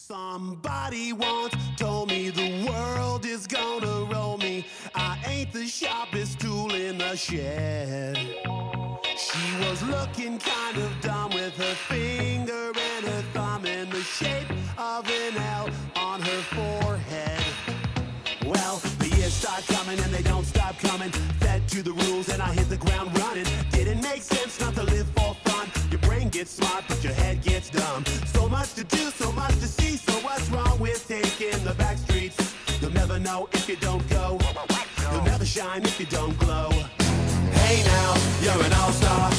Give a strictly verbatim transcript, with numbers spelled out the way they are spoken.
Somebody once told me the world is gonna roll me. I ain't the sharpest tool in the shed. She was looking kind of dumb with her finger and her thumb in the shape of an L on her forehead. Well, the years start coming and they don't stop coming. Fed to the rules and I hit the ground running. Didn't make sense not to live for fun. Your brain gets smart but your head gets dumb. So much to do, so much to see. So what's wrong with taking the back streets? You'll never know if you don't go. You'll never shine if you don't glow. Hey now, you're an all-star.